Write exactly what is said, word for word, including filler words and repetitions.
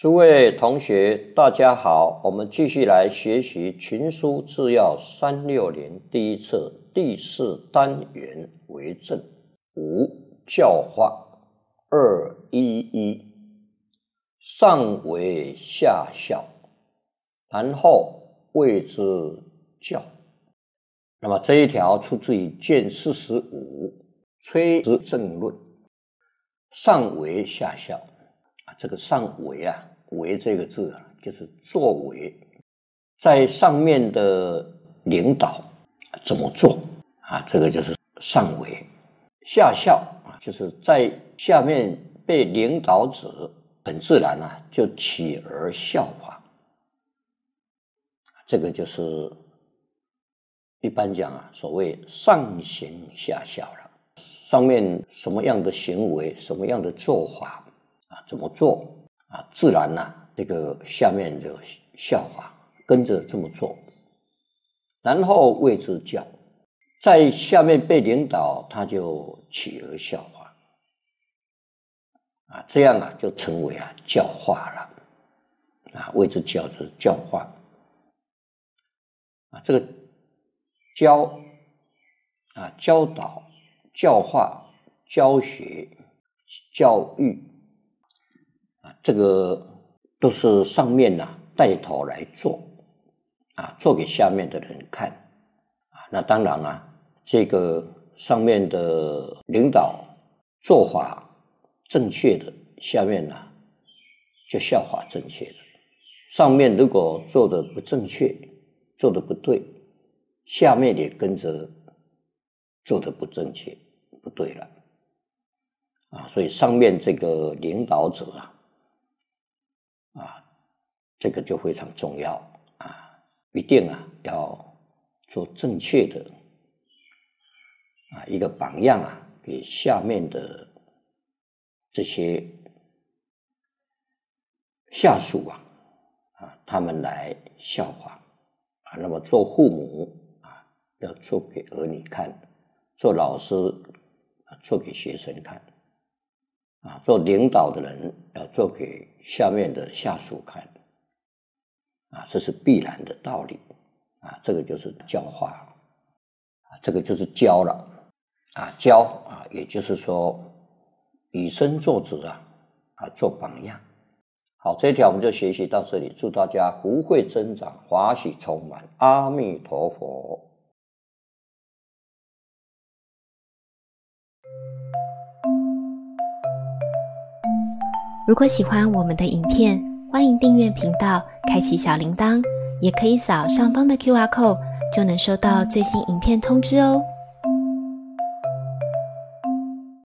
诸位同学大家好，我们继续来学习群书治要三六零第一册第四单元为正五教化二一一上为下效，然后谓之教。那么这一条出自于卷四十五崔之正论，上为下效啊，这个上为啊，为这个字啊，就是作为，在上面的领导怎么做啊？这个就是上为。下效啊，就是在下面被领导者很自然啊，就起而效法。这个就是一般讲啊，所谓上行下效了。上面什么样的行为，什么样的做法啊，怎么做啊，自然啊，这个下面就效法，跟着这么做。然后谓之教，在下面被领导，他就起而效法啊，这样啊，就成为啊教化了啊，谓之教就是教化啊，这个教啊，教导、教化、教学、教育啊，这个都是上面啊带头来做啊，做给下面的人看啊。那当然啊，这个上面的领导做法正确的，下面呢、啊、就效法正确的。上面如果做的不正确，做的不对，下面也跟着做的不正确不对了啊，所以上面这个领导者啊啊这个就非常重要啊，一定啊要做正确的啊一个榜样啊，给下面的这些下属啊啊他们来效法啊。那么做父母啊要做给儿女看，做老师啊做给学生看啊，做领导的人要做给下面的下属看啊，这是必然的道理啊，这个就是教化啊，这个就是教了啊，教啊，也就是说以身作则啊，啊做榜样。好，这一条我们就学习到这里，祝大家福慧增长，华喜充满，阿弥陀佛。 如果喜欢我们的影片，欢迎订阅频道，开启小铃铛，也可以扫上方的 Q R code， 就能收到最新影片通知哦。